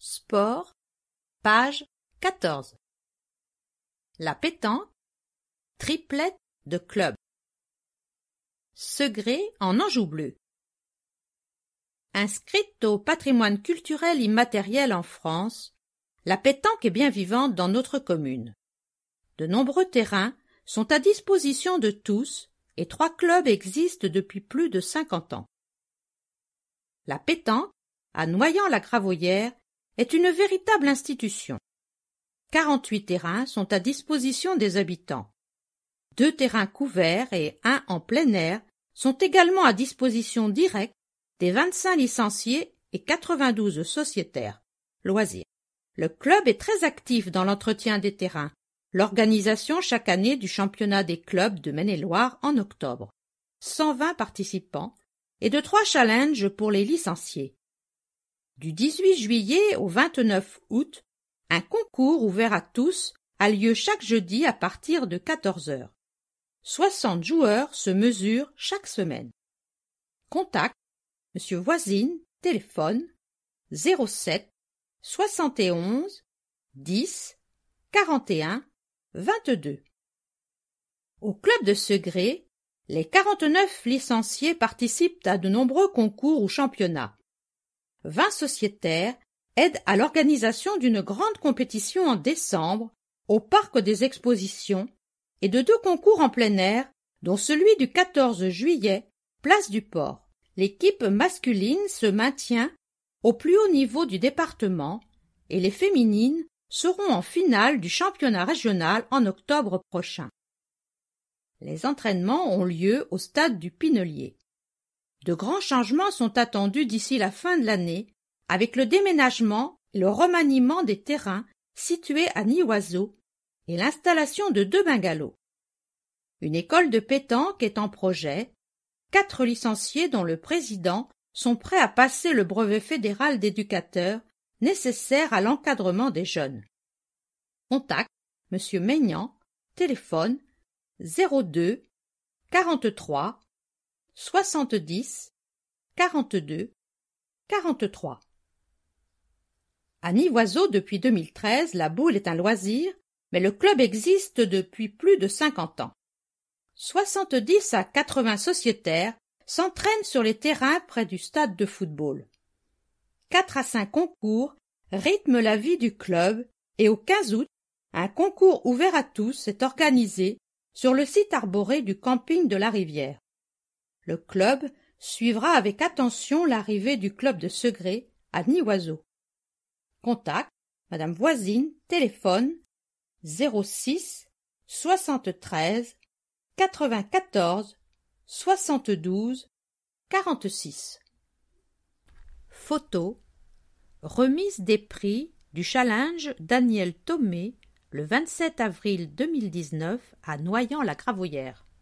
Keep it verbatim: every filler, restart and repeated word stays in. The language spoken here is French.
Sport, page quatorze. La pétanque, triplette de club. Segré en Anjou bleu. Inscrite au patrimoine culturel immatériel en France, la pétanque est bien vivante dans notre commune. De nombreux terrains sont à disposition de tous et trois clubs existent depuis plus de cinquante ans. La pétanque, à Noyant-la-Gravoyère, est une véritable institution. quarante-huit terrains sont à disposition des habitants. Deux terrains couverts et un en plein air sont également à disposition directe des vingt-cinq licenciés et quatre-vingt-douze sociétaires. Loisirs. Le club est très actif dans l'entretien des terrains, l'organisation chaque année du championnat des clubs de Maine-et-Loire en octobre, cent vingt participants, et de trois challenges pour les licenciés. Du dix-huit juillet au vingt-neuf août, un concours ouvert à tous a lieu chaque jeudi à partir de quatorze heures. soixante joueurs se mesurent chaque semaine. Contact Monsieur Voisine, téléphone zéro sept soixante et onze dix quarante et un vingt-deux. Au club de Segré, les quarante-neuf licenciés participent à de nombreux concours ou championnats. vingt sociétaires aident à l'organisation d'une grande compétition en décembre au parc des expositions et de deux concours en plein air, dont celui du quatorze juillet, place du Port. L'équipe masculine se maintient au plus haut niveau du département et les féminines seront en finale du championnat régional en octobre prochain. Les entraînements ont lieu au stade du Pinelier. De grands changements sont attendus d'ici la fin de l'année avec le déménagement et le remaniement des terrains situés à Nivoiseau et l'installation de deux bungalows. Une école de pétanque est en projet. Quatre licenciés dont le président sont prêts à passer le brevet fédéral d'éducateur nécessaire à l'encadrement des jeunes. Contact Monsieur Maignan, téléphone zéro deux quarante-trois soixante-dix quarante-deux quarante-trois. À Nivoiseau, depuis deux mille treize, la boule est un loisir, mais le club existe depuis plus de cinquante ans. soixante-dix à quatre-vingts sociétaires s'entraînent sur les terrains près du stade de football. Quatre à cinq concours rythment la vie du club et au quinze août, un concours ouvert à tous est organisé sur le site arboré du camping de la Rivière. Le club suivra avec attention l'arrivée du club de Segré à Nivoiseau. Contact Madame Voisine, téléphone zéro six soixante-treize quatre-vingt-quatorze soixante-douze quarante-six. Photo. Remise des prix du challenge Daniel Thomé le vingt-sept avril deux mille dix-neuf à Noyant-la-Gravoyère.